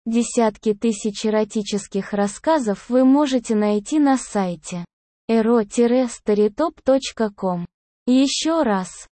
Десятки тысяч эротических рассказов вы можете найти на сайте ero-storytop.com. Еще раз.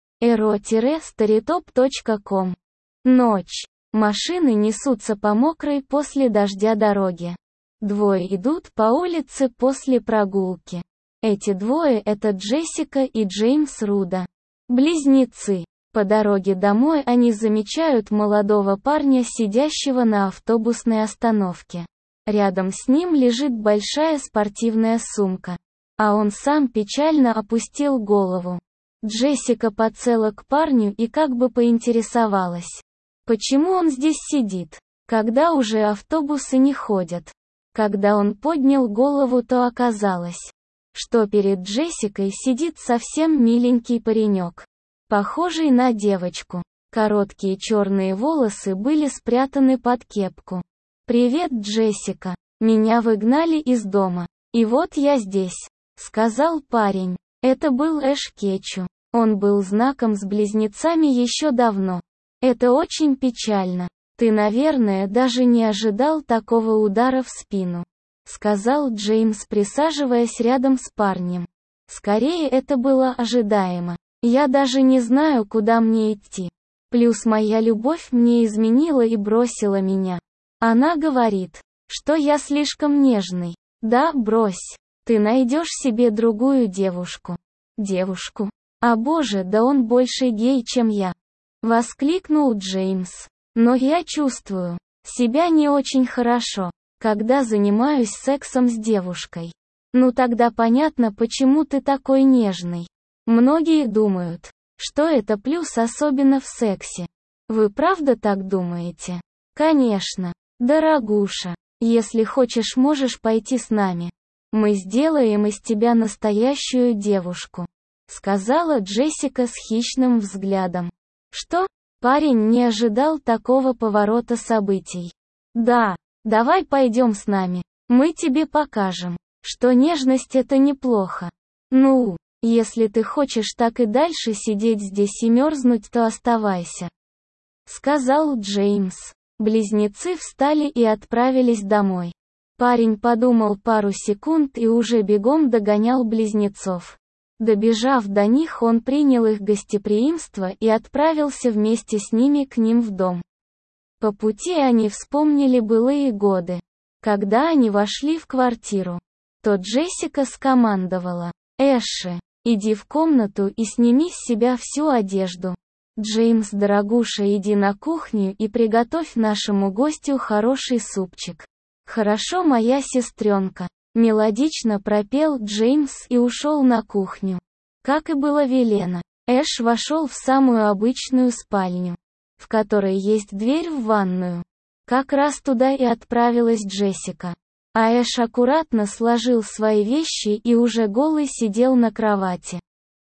ero-storytop.com. Ночь. Машины несутся по мокрой после дождя дороге. Двое идут по улице после прогулки. Эти двое — это Джессика и Джеймс Руда. Близнецы. По дороге домой они замечают молодого парня, сидящего на автобусной остановке. Рядом с ним лежит большая спортивная сумка. А он сам печально опустил голову. Джессика подсела к парню и как бы поинтересовалась. Почему он здесь сидит, когда уже автобусы не ходят? Когда он поднял голову, то оказалось, что перед Джессикой сидит совсем миленький паренек, похожий на девочку. Короткие черные волосы были спрятаны под кепку. «Привет, Джессика. Меня выгнали из дома. И вот я здесь», — сказал парень. Это был Эш Кетчум. Он был знаком с близнецами еще давно. «Это очень печально. Ты, наверное, даже не ожидал такого удара в спину», — сказал Джеймс, присаживаясь рядом с парнем. «Скорее, это было ожидаемо. Я даже не знаю, куда мне идти. Плюс моя любовь мне изменила и бросила меня. Она говорит, что я слишком нежный. Да, брось. Ты найдешь себе другую девушку». «Девушку? А боже, да он больше гей, чем я», — воскликнул Джеймс. «Но я чувствую себя не очень хорошо, когда занимаюсь сексом с девушкой». «Ну тогда понятно, почему ты такой нежный. Многие думают, что это плюс, особенно в сексе. Вы правда так думаете?» «Конечно. Дорогуша, если хочешь, можешь пойти с нами. Мы сделаем из тебя настоящую девушку», — сказала Джессика с хищным взглядом. «Что?» Парень не ожидал такого поворота событий. «Да, давай пойдем с нами. Мы тебе покажем, что нежность — это неплохо. Ну, если ты хочешь так и дальше сидеть здесь и мерзнуть, то оставайся», — сказал Джеймс. Близнецы встали и отправились домой. Парень подумал пару секунд и уже бегом догонял близнецов. Добежав до них, он принял их гостеприимство и отправился вместе с ними к ним в дом. По пути они вспомнили былые годы. Когда они вошли в квартиру, то Джессика скомандовала: «Эши, иди в комнату и сними с себя всю одежду. Джеймс, дорогуша, иди на кухню и приготовь нашему гостю хороший супчик». «Хорошо, моя сестренка», — мелодично пропел Джеймс и ушел на кухню. Как и было велено, Эш вошел в самую обычную спальню, в которой есть дверь в ванную. Как раз туда и отправилась Джессика. А Эш аккуратно сложил свои вещи и уже голый сидел на кровати.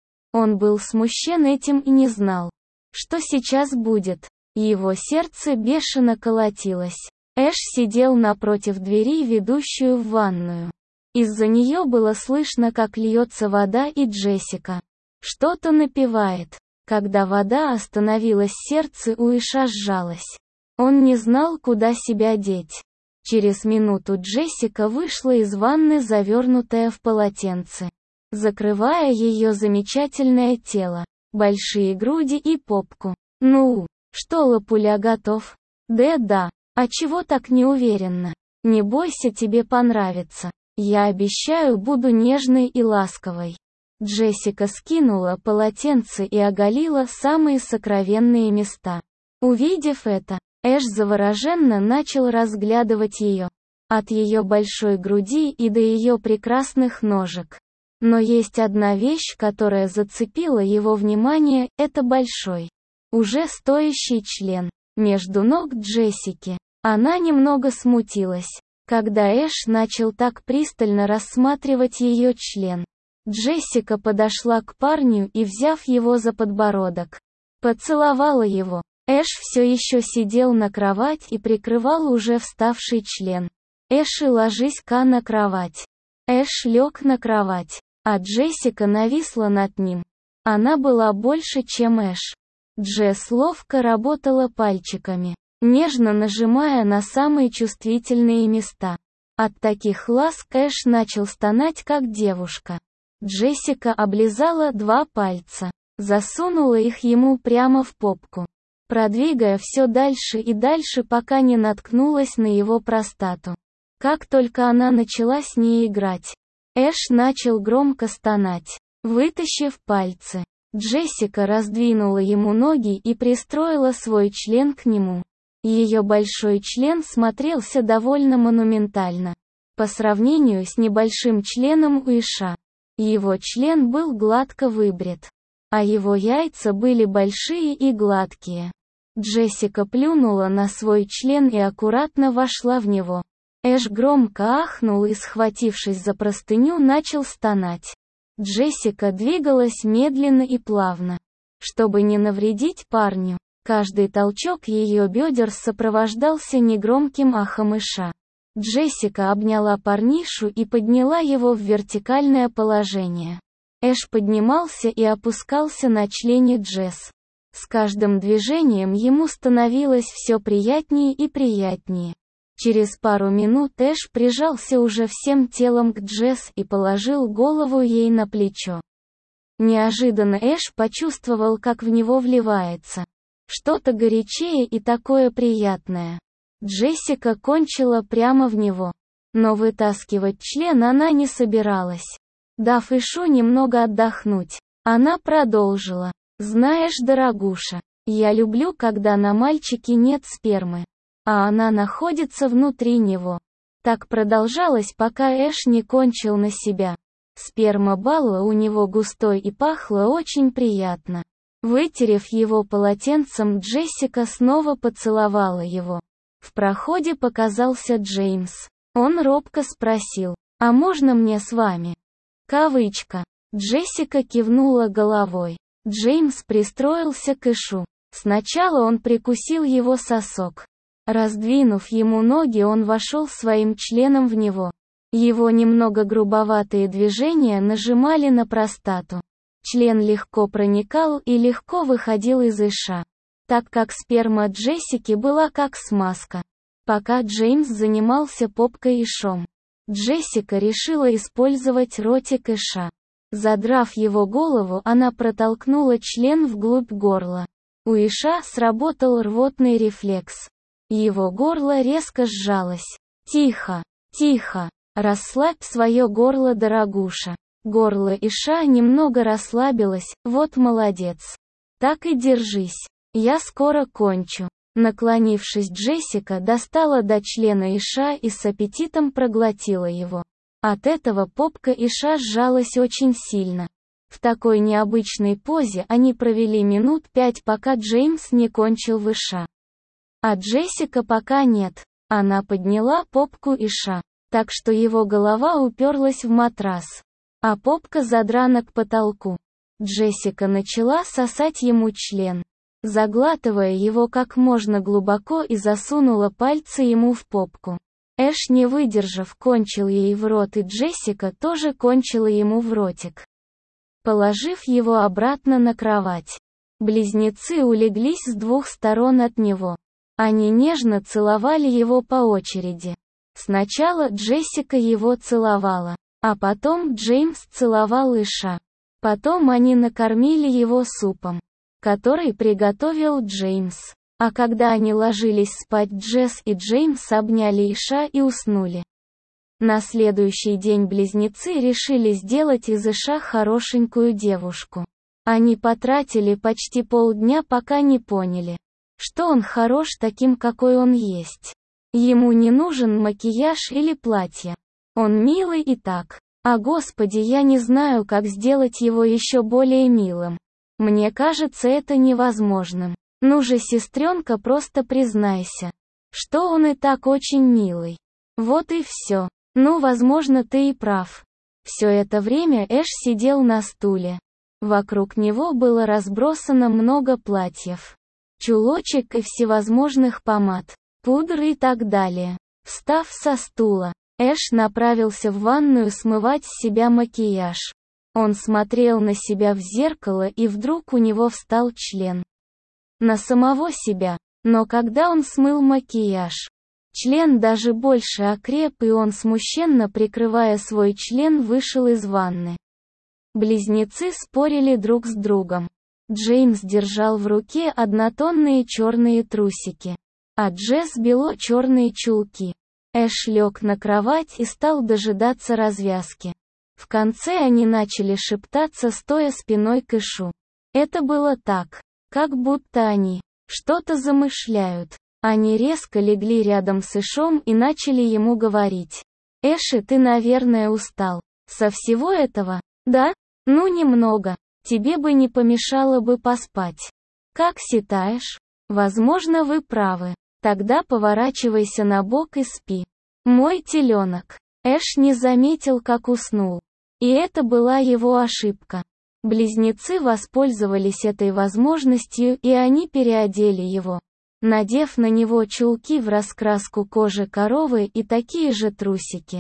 Он был смущен этим и не знал, что сейчас будет. Его сердце бешено колотилось. Эш сидел напротив двери, ведущую в ванную. Из-за нее было слышно, как льется вода, и Джессика что-то напевает. Когда вода остановилась, сердце у Эша сжалось. Он не знал, куда себя деть. Через минуту Джессика вышла из ванны, завернутая в полотенце, закрывая ее замечательное тело, большие груди и попку. «Ну, что, лапуля, готов?» «Да. А чего так неуверенно? Не бойся, тебе понравится. Я обещаю, буду нежной и ласковой». Джессика скинула полотенце и оголила самые сокровенные места. Увидев это, Эш завороженно начал разглядывать ее. От ее большой груди и до ее прекрасных ножек. Но есть одна вещь, которая зацепила его внимание, это большой, уже стоящий член между ног Джессики. Она немного смутилась, когда Эш начал так пристально рассматривать ее член. Джессика подошла к парню и, взяв его за подбородок, поцеловала его. Эш все еще сидел на кровать и прикрывал уже вставший член. «Эши, ложись-ка на кровать». Эш лег на кровать, а Джессика нависла над ним. Она была больше, чем Эш. Джесс ловко работала пальчиками, нежно нажимая на самые чувствительные места. От таких ласк Эш начал стонать как девушка. Джессика облизала 2 пальца, засунула их ему прямо в попку, продвигая все дальше и дальше, пока не наткнулась на его простату. Как только она начала с ней играть, Эш начал громко стонать. Вытащив пальцы, Джессика раздвинула ему ноги и пристроила свой член к нему. Ее большой член смотрелся довольно монументально по сравнению с небольшим членом у Иша. Его член был гладко выбрит, а его яйца были большие и гладкие. Джессика плюнула на свой член и аккуратно вошла в него. Эш громко ахнул и, схватившись за простыню, начал стонать. Джессика двигалась медленно и плавно, чтобы не навредить парню. Каждый толчок ее бедер сопровождался негромким ахом Иша. Джессика обняла парнишу и подняла его в вертикальное положение. Эш поднимался и опускался на члене Джесс. С каждым движением ему становилось все приятнее и приятнее. Через пару минут Эш прижался уже всем телом к Джесс и положил голову ей на плечо. Неожиданно Эш почувствовал, как в него вливается что-то горячее и такое приятное. Джессика кончила прямо в него, но вытаскивать член она не собиралась. Дав Ишу немного отдохнуть, она продолжила. «Знаешь, дорогуша, я люблю, когда на мальчике нет спермы, а она находится внутри него». Так продолжалось, пока Эш не кончил на себя. Сперма была у него густой и пахла очень приятно. Вытерев его полотенцем, Джессика снова поцеловала его. В проходе показался Джеймс. Он робко спросил: «А можно мне с вами?» Кавычка. Джессика кивнула головой. Джеймс пристроился к Ишу. Сначала он прикусил его сосок. Раздвинув ему ноги, он вошел своим членом в него. Его немного грубоватые движения нажимали на простату. Член легко проникал и легко выходил из Иша, так как сперма Джессики была как смазка. Пока Джеймс занимался попкой Ишом, Джессика решила использовать ротик Иша. Задрав его голову, она протолкнула член вглубь горла. У Иша сработал рвотный рефлекс. Его горло резко сжалось. «Тихо, тихо, расслабь свое горло, дорогуша». Горло Иша немного расслабилось. «Вот молодец. Так и держись. Я скоро кончу». Наклонившись, Джессика достала до члена Иша и с аппетитом проглотила его. От этого попка Иша сжалась очень сильно. В такой необычной позе они провели минут 5, пока Джеймс не кончил в Иша. А Джессика пока нет. Она подняла попку Иша, так что его голова уперлась в матрас, а попка задрана к потолку. Джессика начала сосать ему член, заглатывая его как можно глубоко, и засунула пальцы ему в попку. Эш, не выдержав, кончил ей в рот, и Джессика тоже кончила ему в ротик, положив его обратно на кровать. Близнецы улеглись с 2 сторон от него. Они нежно целовали его по очереди. Сначала Джессика его целовала, а потом Джеймс целовал Иша. Потом они накормили его супом, который приготовил Джеймс. А когда они ложились спать, Джесс и Джеймс обняли Иша и уснули. На следующий день близнецы решили сделать из Иша хорошенькую девушку. Они потратили почти полдня, пока не поняли, что он хорош таким, какой он есть. Ему не нужен макияж или платье. Он милый и так. А господи, я не знаю, как сделать его еще более милым. Мне кажется это невозможным. Ну же, сестренка, просто признайся, что он и так очень милый. Вот и все. Ну, возможно, ты и прав. Все это время Эш сидел на стуле. Вокруг него было разбросано много платьев, чулочек и всевозможных помад, пудры и так далее. Встав со стула, Эш направился в ванную смывать с себя макияж. Он смотрел на себя в зеркало, и вдруг у него встал член. На самого себя. Но когда он смыл макияж, член даже больше окреп, и он, смущенно прикрывая свой член, вышел из ванны. Близнецы спорили друг с другом. Джеймс держал в руке однотонные черные трусики, а Джесс бело-черные чулки. Эш лег на кровать и стал дожидаться развязки. В конце они начали шептаться, стоя спиной к Эшу. Это было так, как будто они что-то замышляют. Они резко легли рядом с Эшом и начали ему говорить. «Эши, ты, наверное, устал. Со всего этого? Да? Ну немного. Тебе бы не помешало бы поспать. Как считаешь? Возможно, вы правы. Тогда поворачивайся на бок и спи. Мой теленок». Эш не заметил, как уснул. И это была его ошибка. Близнецы воспользовались этой возможностью, и они переодели его, надев на него чулки в раскраску кожи коровы и такие же трусики.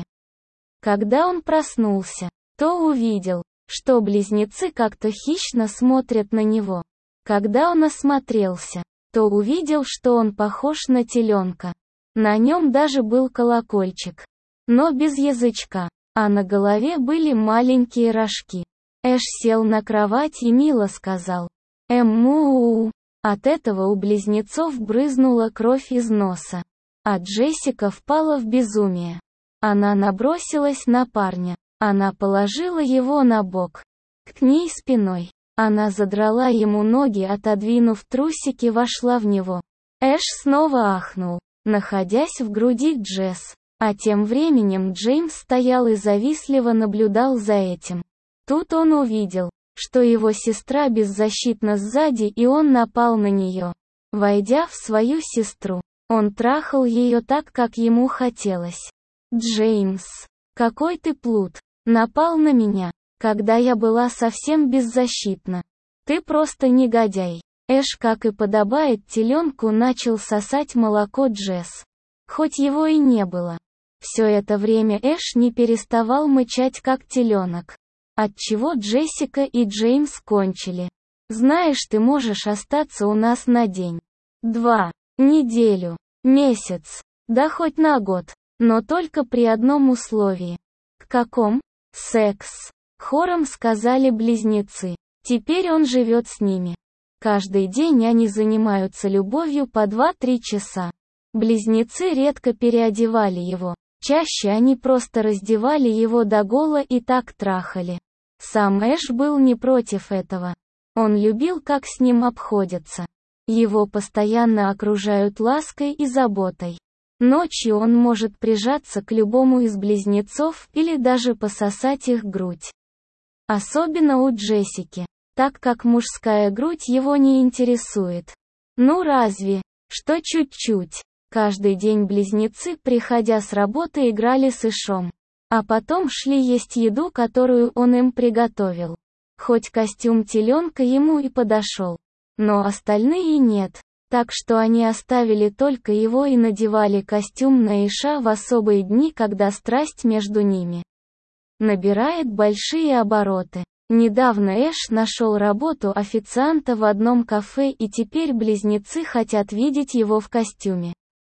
Когда он проснулся, то увидел, что близнецы как-то хищно смотрят на него. Когда он осмотрелся, то увидел, что он похож на теленка. На нем даже был колокольчик, но без язычка, а на голове были маленькие рожки. Эш сел на кровать и мило сказал «Му-у-у». От этого у близнецов брызнула кровь из носа. А Джессика впала в безумие. Она набросилась на парня. Она положила его на бок, к ней спиной. Она задрала ему ноги, отодвинув трусики, вошла в него. Эш снова ахнул, находясь в груди Джесс. А тем временем Джеймс стоял и завистливо наблюдал за этим. Тут он увидел, что его сестра беззащитна сзади, и он напал на нее. Войдя в свою сестру, он трахал ее так, как ему хотелось. «Джеймс, какой ты плут! Напал на меня, когда я была совсем беззащитна. Ты просто негодяй». Эш, как и подобает теленку, начал сосать молоко Джесс. Хоть его и не было. Все это время Эш не переставал мычать, как теленок. Отчего Джессика и Джеймс кончили. «Знаешь, ты можешь остаться у нас на день, 2, неделю, месяц, да хоть на год, но только при одном условии». «К каком?» «Секс», — хором сказали близнецы. Теперь он живет с ними. Каждый день они занимаются любовью по 2-3 часа. Близнецы редко переодевали его. Чаще они просто раздевали его догола и так трахали. Сам Эш был не против этого. Он любил, как с ним обходятся. Его постоянно окружают лаской и заботой. Ночью он может прижаться к любому из близнецов или даже пососать их грудь. Особенно у Джессики, так как мужская грудь его не интересует. Ну разве, что чуть-чуть. Каждый день близнецы, приходя с работы, играли с Эшом. А потом шли есть еду, которую он им приготовил. Хоть костюм теленка ему и подошел, но остальные нет. Так что они оставили только его и надевали костюм на Эша в особые дни, когда страсть между ними набирает большие обороты. Недавно Эш нашел работу официанта в одном кафе, и теперь близнецы хотят видеть его в костюме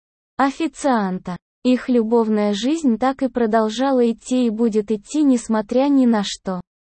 официанта. Их любовная жизнь так и продолжала идти и будет идти, несмотря ни на что.